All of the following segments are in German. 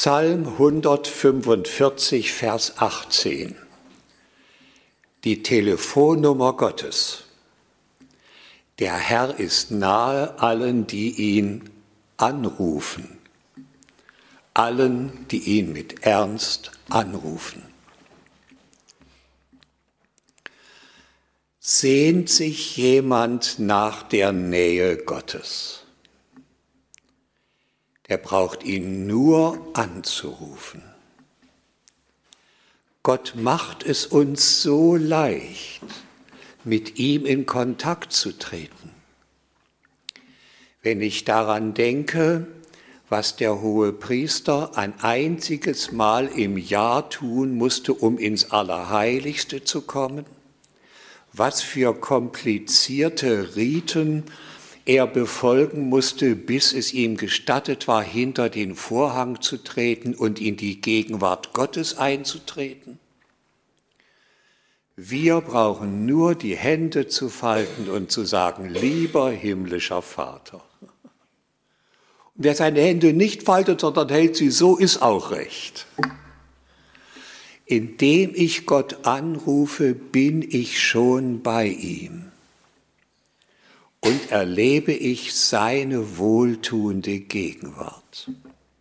Psalm 145, Vers 18. Die Telefonnummer Gottes. Der Herr ist nahe allen, die ihn anrufen. Allen, die ihn mit Ernst anrufen. Sehnt sich jemand nach der Nähe Gottes? Er braucht ihn nur anzurufen. Gott macht es uns so leicht, mit ihm in Kontakt zu treten. Wenn ich daran denke, was der Hohepriester ein einziges Mal im Jahr tun musste, um ins Allerheiligste zu kommen, was für komplizierte Riten er befolgen musste, bis es ihm gestattet war, hinter den Vorhang zu treten und in die Gegenwart Gottes einzutreten. Wir brauchen nur die Hände zu falten und zu sagen, lieber himmlischer Vater. Und wer seine Hände nicht faltet, sondern hält sie, so ist auch recht. Indem ich Gott anrufe, bin ich schon bei ihm. Und erlebe ich seine wohltuende Gegenwart.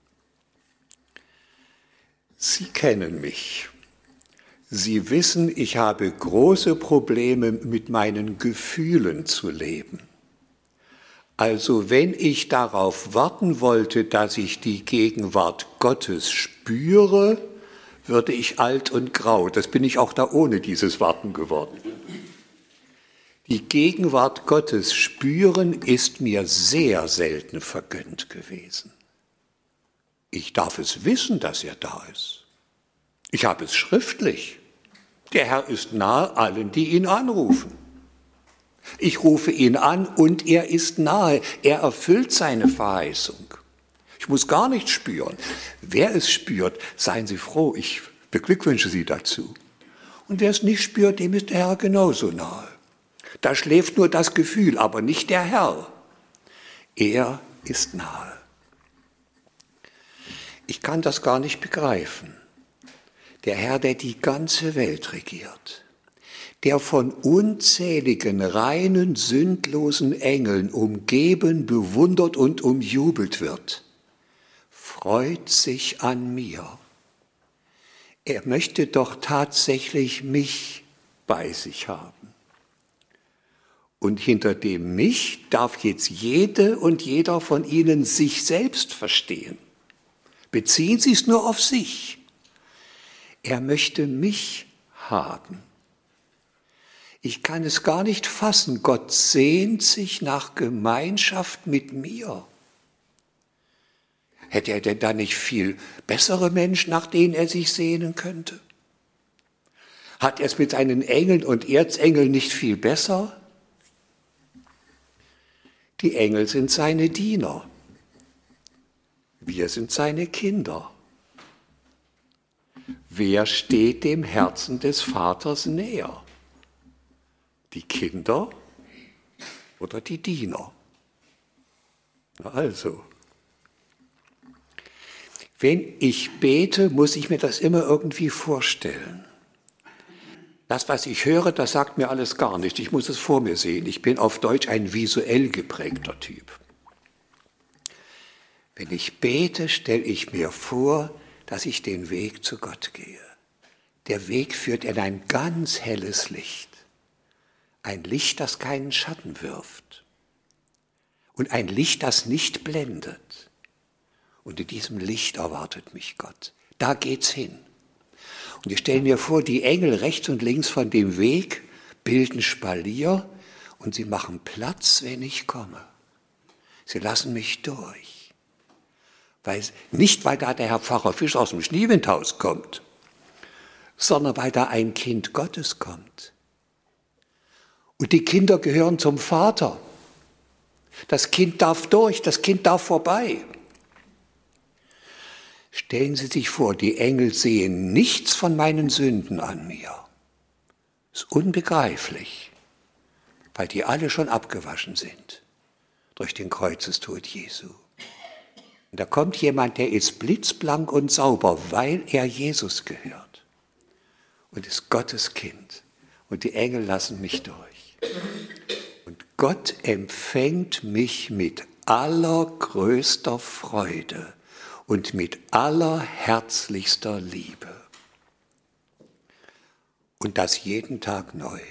Sie kennen mich. Sie wissen, ich habe große Probleme mit meinen Gefühlen zu leben. Also wenn ich darauf warten wollte, dass ich die Gegenwart Gottes spüre, würde ich alt und grau. Das bin ich auch da ohne dieses Warten geworden. Die Gegenwart Gottes spüren ist mir sehr selten vergönnt gewesen. Ich darf es wissen, dass er da ist. Ich habe es schriftlich. Der Herr ist nahe allen, die ihn anrufen. Ich rufe ihn an und er ist nahe. Er erfüllt seine Verheißung. Ich muss gar nichts spüren. Wer es spürt, seien Sie froh, ich beglückwünsche Sie dazu. Und wer es nicht spürt, dem ist der Herr genauso nahe. Da schläft nur das Gefühl, aber nicht der Herr. Er ist nahe. Ich kann das gar nicht begreifen. Der Herr, der die ganze Welt regiert, der von unzähligen, reinen, sündlosen Engeln umgeben, bewundert und umjubelt wird, freut sich an mir. Er möchte doch tatsächlich mich bei sich haben. Und hinter dem Mich darf jetzt jede und jeder von Ihnen sich selbst verstehen. Beziehen Sie es nur auf sich. Er möchte mich haben. Ich kann es gar nicht fassen. Gott sehnt sich nach Gemeinschaft mit mir. Hätte er denn da nicht viel bessere Menschen, nach denen er sich sehnen könnte? Hat er es mit seinen Engeln und Erzengeln nicht viel besser? Die Engel sind seine Diener. Wir sind seine Kinder. Wer steht dem Herzen des Vaters näher? Die Kinder oder die Diener? Also, wenn ich bete, muss ich mir das immer irgendwie vorstellen. Das, was ich höre, das sagt mir alles gar nichts. Ich muss es vor mir sehen. Ich bin auf Deutsch ein visuell geprägter Typ. Wenn ich bete, stelle ich mir vor, dass ich den Weg zu Gott gehe. Der Weg führt in ein ganz helles Licht. Ein Licht, das keinen Schatten wirft. Und ein Licht, das nicht blendet. Und in diesem Licht erwartet mich Gott. Da geht's hin. Und ich stelle mir vor, die Engel rechts und links von dem Weg bilden Spalier und sie machen Platz, wenn ich komme. Sie lassen mich durch. Nicht, weil da der Herr Pfarrer Fisch aus dem Schniewendhaus kommt, sondern weil da ein Kind Gottes kommt. Und die Kinder gehören zum Vater. Das Kind darf durch, das Kind darf vorbei. Stellen Sie sich vor, die Engel sehen nichts von meinen Sünden an mir. Ist unbegreiflich, weil die alle schon abgewaschen sind durch den Kreuzestod Jesu. Und da kommt jemand, der ist blitzblank und sauber, weil er Jesus gehört und ist Gottes Kind. Und die Engel lassen mich durch. Und Gott empfängt mich mit allergrößter Freude und mit allerherzlichster Liebe. Und das jeden Tag neu.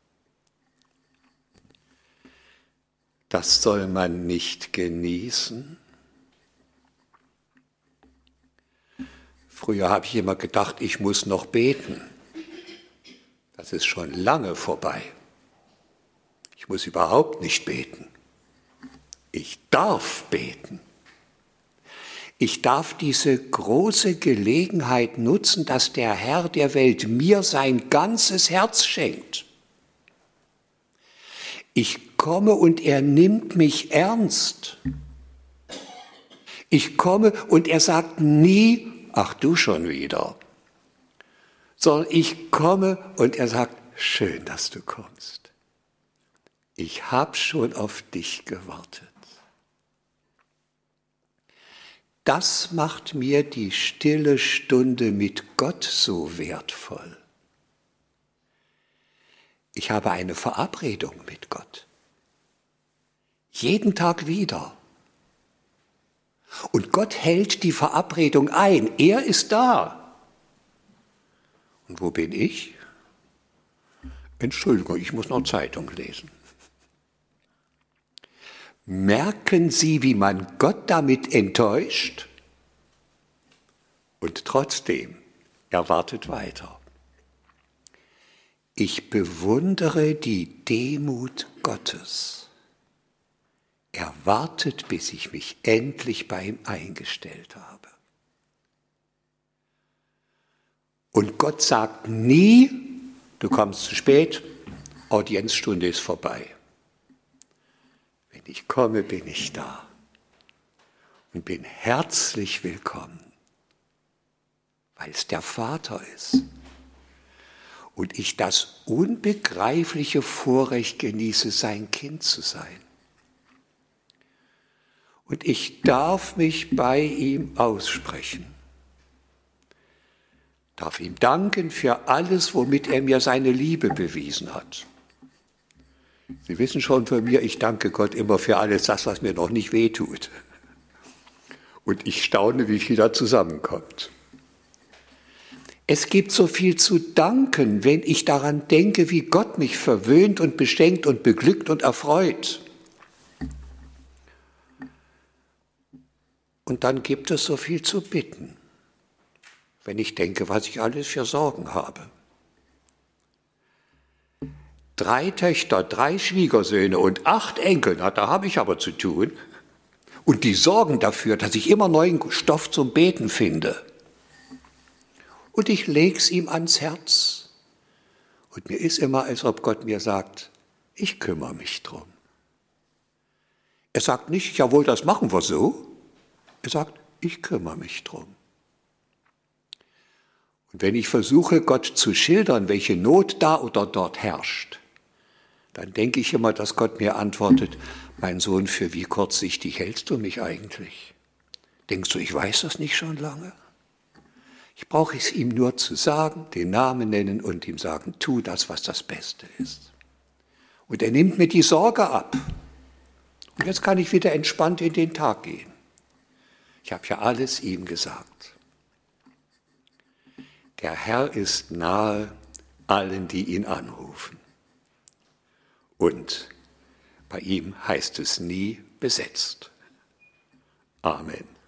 Das soll man nicht genießen. Früher habe ich immer gedacht, ich muss noch beten. Das ist schon lange vorbei. Ich muss überhaupt nicht beten. Ich darf beten. Ich darf diese große Gelegenheit nutzen, dass der Herr der Welt mir sein ganzes Herz schenkt. Ich komme und er nimmt mich ernst. Ich komme und er sagt nie, ach du schon wieder, sondern ich komme und er sagt, schön, dass du kommst. Ich habe schon auf dich gewartet. Das macht mir die stille Stunde mit Gott so wertvoll. Ich habe eine Verabredung mit Gott. Jeden Tag wieder. Und Gott hält die Verabredung ein. Er ist da. Und wo bin ich? Entschuldigung, ich muss noch Zeitung lesen. Merken Sie, wie man Gott damit enttäuscht? Und trotzdem, er wartet weiter. Ich bewundere die Demut Gottes. Er wartet, bis ich mich endlich bei ihm eingestellt habe. Und Gott sagt nie, du kommst zu spät, Audienzstunde ist vorbei. Wenn ich komme, bin ich da und bin herzlich willkommen, weil es der Vater ist. Und ich das unbegreifliche Vorrecht genieße, sein Kind zu sein. Und ich darf mich bei ihm aussprechen. Darf ihm danken für alles, womit er mir seine Liebe bewiesen hat. Sie wissen schon von mir, ich danke Gott immer für alles das, was mir noch nicht wehtut. Und ich staune, wie viel da zusammenkommt. Es gibt so viel zu danken, wenn ich daran denke, wie Gott mich verwöhnt und beschenkt und beglückt und erfreut. Und dann gibt es so viel zu bitten, wenn ich denke, was ich alles für Sorgen habe. 3 Töchter, 3 Schwiegersöhne und 8 Enkel, na, da habe ich aber zu tun. Und die sorgen dafür, dass ich immer neuen Stoff zum Beten finde. Und ich leg's ihm ans Herz. Und mir ist immer, als ob Gott mir sagt, ich kümmere mich drum. Er sagt nicht, jawohl, das machen wir so. Er sagt, ich kümmere mich drum. Und wenn ich versuche, Gott zu schildern, welche Not da oder dort herrscht, dann denke ich immer, dass Gott mir antwortet, mein Sohn, für wie kurzsichtig hältst du mich eigentlich? Denkst du, ich weiß das nicht schon lange? Ich brauche es ihm nur zu sagen, den Namen nennen und ihm sagen, tu das, was das Beste ist. Und er nimmt mir die Sorge ab. Und jetzt kann ich wieder entspannt in den Tag gehen. Ich habe ja alles ihm gesagt. Der Herr ist nahe allen, die ihn anrufen. Und bei ihm heißt es nie besetzt. Amen.